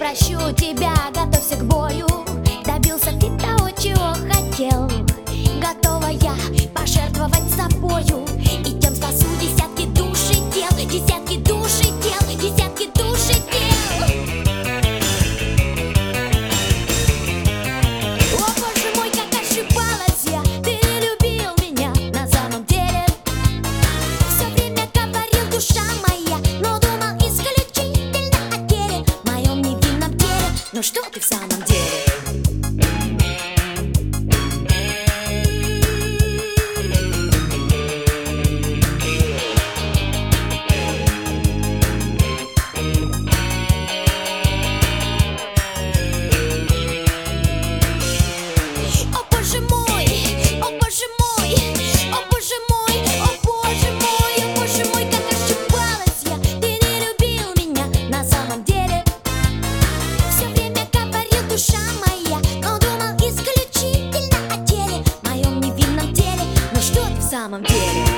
прощу тебя, готовься к бою. Добился ты того, чего хотел. Готова я пожертвовать собою, и тем спасу десятки душ и тел, десятки душ и тел, десятки душ и тел. О, боже мой, как ошибалась я. Ты не любил меня на самом деле. Все время говорил, душа моя, но думал исключительно о теле, моем невинном теле. Но что ты в самом деле? В самом деле